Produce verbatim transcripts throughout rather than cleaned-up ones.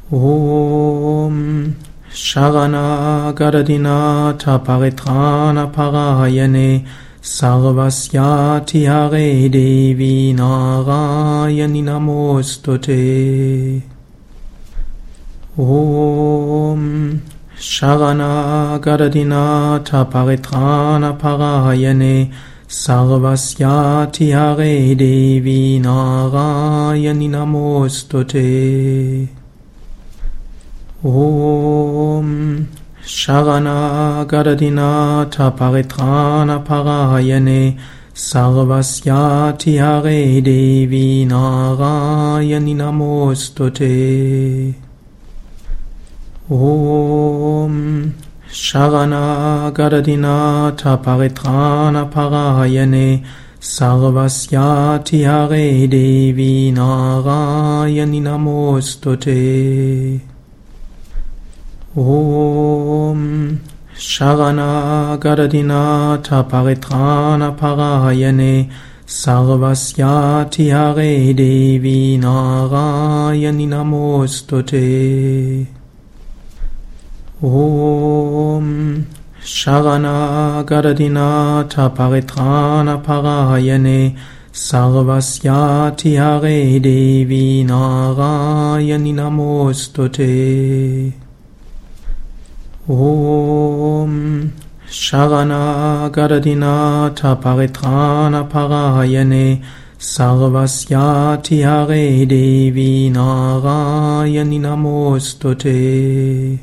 Om Sharanagaradinata Paritrana Parayane Sarvasyati Hare Devi Narayani Namostute. Om Sharanagaradinata Paritrana Parayane Sarvasyati Hare Devi Narayani Namostute. Om Sharanagaradinata Paritrana Parayane Sarvasyati Hare Devi Narayani Namostute. Om Sharanagaradinata Paritrana Parayane Sarvasyati Hare Devi Narayani Namostute. Om Sharanagaradinata Paritrana Parayane Sarvasyati Hare Devi Narayani Namostute. Om Sharanagaradinata Paritrana Parayane Sarvasyati Hare Devi Narayani Namostute. Om Sharanagaradinata Paritrana Parayane Sarvasyati Hare Devi Narayani Namostute.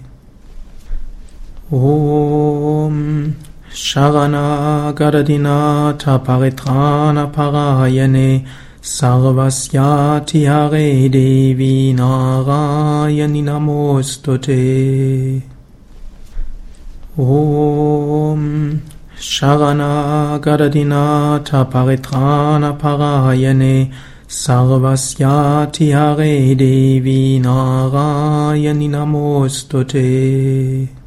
Om Sharanagaradinata Paritrana Parayane Sarvasyati Hare Devi Narayani Namostute. Om Sharanagaradinata Paritrana Parayane Sarvasyati Hare Devi Narayani Namostute.